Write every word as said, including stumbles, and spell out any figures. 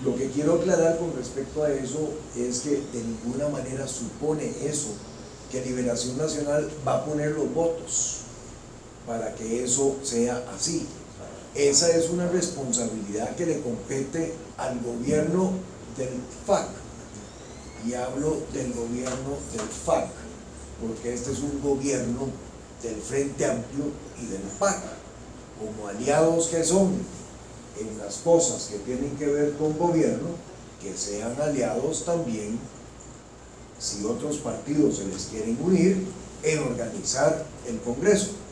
Lo que quiero aclarar con respecto a eso es que de ninguna manera supone eso que Liberación Nacional va a poner los votos para que eso sea así. Esa es una responsabilidad que le compete al gobierno del F A C, y hablo del gobierno del F A C porque este es un gobierno del Frente Amplio y del P A C, como aliados que son en las cosas que tienen que ver con gobierno, que sean aliados también, si otros partidos se les quieren unir, en organizar el Congreso.